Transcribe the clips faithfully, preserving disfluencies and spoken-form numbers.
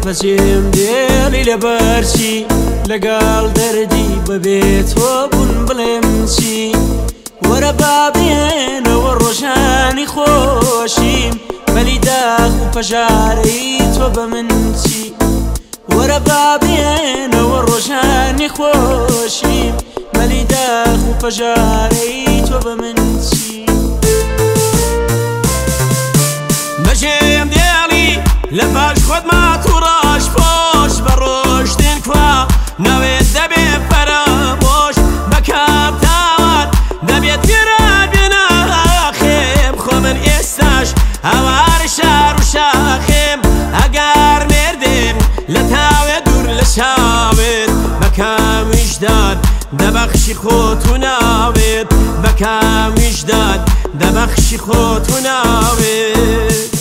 بەجێم دێڵی لەبەرچی لەگەڵ دەردی بەبێت تۆ بوون بڵێم چی وەرە بابێنەوە ڕۆژانی خۆشیم بەلی داغ و پەژارەی تۆ بە من چی وەرە بابێنەوە ڕۆژانی خۆشیم بەلی داغ و پەژارەی تۆ بە من چی بەجێم دێڵی لە باش خۆت مات و ڕاش پۆش بە ڕۆشتن کوا ناوێت دەبێ پەرامۆش بەکام تاوان دەبێت گران بێناخێم خۆ من ئێستاش هەوار شار و شاخێم ئەگەر مێردێم لە تاوێت دوور لە چاوێت بەکام ویژدان دەبەخشی خۆت و ناوێت بەکام ویژدان دەبەخشی خۆت و ناوێت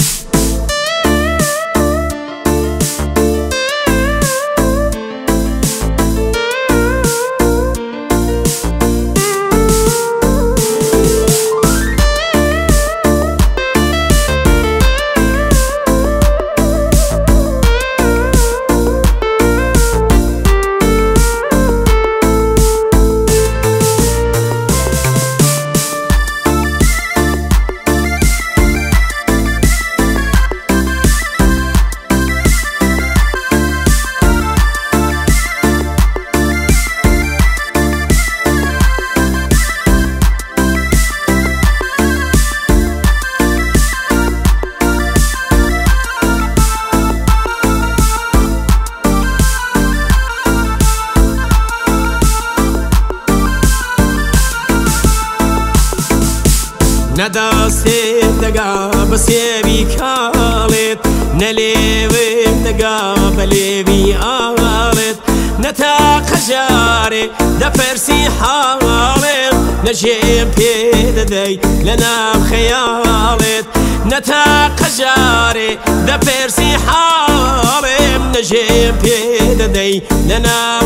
نەدەستێت دەگا بە سێوی کاڵێت نەلێوێت دەگا بە لێوی ئاڵێت نەتاقە جارێ دەپەرسی حاڵێت نەژێم پێ دەدەی لە ناو خەیاڵێت نەتاقە جارێ دەپەرسی حاڵێم نەژێم پێ دەدەی لە ناو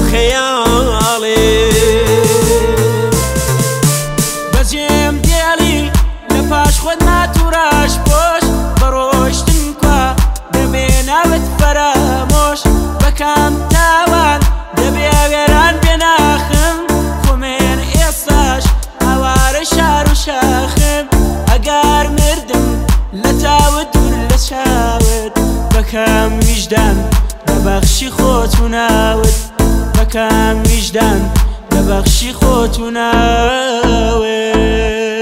خەیاڵێت بەجێم دێڵی پاش خۆت مات و ڕاش پۆش بە ڕۆشتن کوا دەبێ ناوت فەرامۆش بەکام تاوان دەبێ وێران بێناخم خۆمێن ئێستاش هەوارە شار و شاخم ئەگەر مردم لە تاوت دوور لە چاوت بەکام ویژدان دەبەخشی خۆت و ناوت بەکام ویژدان دەبەخشی خۆت و ناوت